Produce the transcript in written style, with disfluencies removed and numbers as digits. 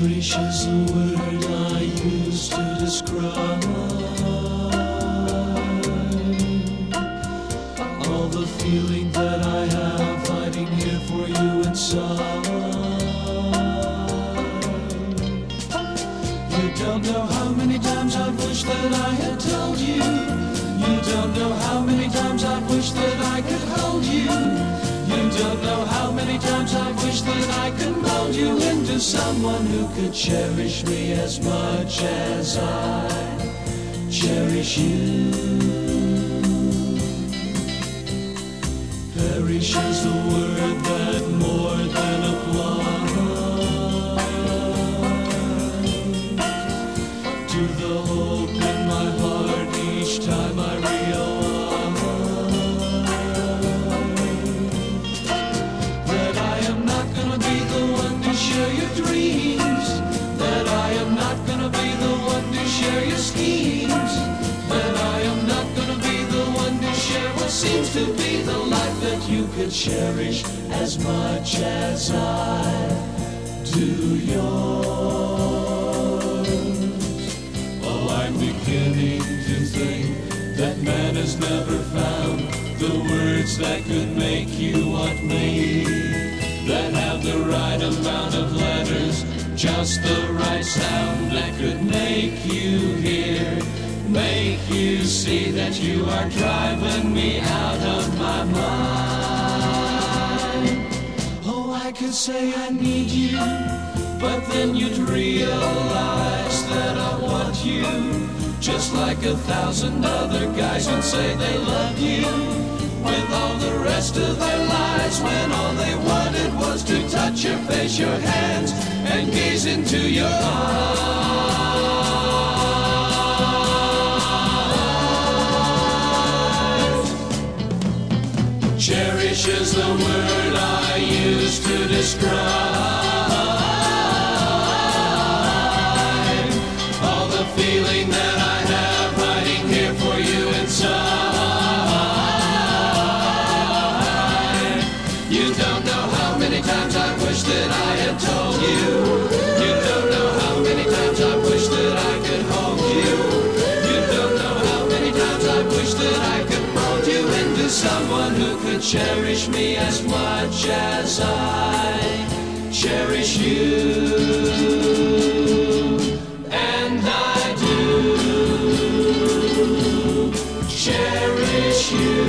Cherish is a word I use to describe all the feeling that I have hiding here for you inside. You don't know how many times I've wished that I had told you. You don't know how many times I've wished that I could hold you. You don't know how many times I've wished that I could mold you into someone who could cherish me as much as I cherish you. Perish is a word that more than applies to the hope in my heart each time I realize that I am not gonna be the one to share your dreams, that I am not gonna be the one to share your schemes, that I am not gonna be the one to share what seems to be the life that you could cherish as much as I do yours. Oh, I'm beginning to think that man has never found the words that could make you want me, that have the right amount of letters, just the right sound that could make you hear, make you see that you are driving me out of my mind. Oh, I could say I need you, but then you'd realize that I want you, just like 1,000 other guys would say they loved you, with all the rest of their lives, when all they wanted was to touch your face, your hands, and gaze into your eyes. Cherish is the word I use to describe all the feeling that I have hiding here for you inside. You don't know how many times I wish that I had told you. You don't know how many times I wish that I could hold you. You don't know how many times I wish that I could mold you into someone who could cherish me as much as I cherish you. And I do cherish you.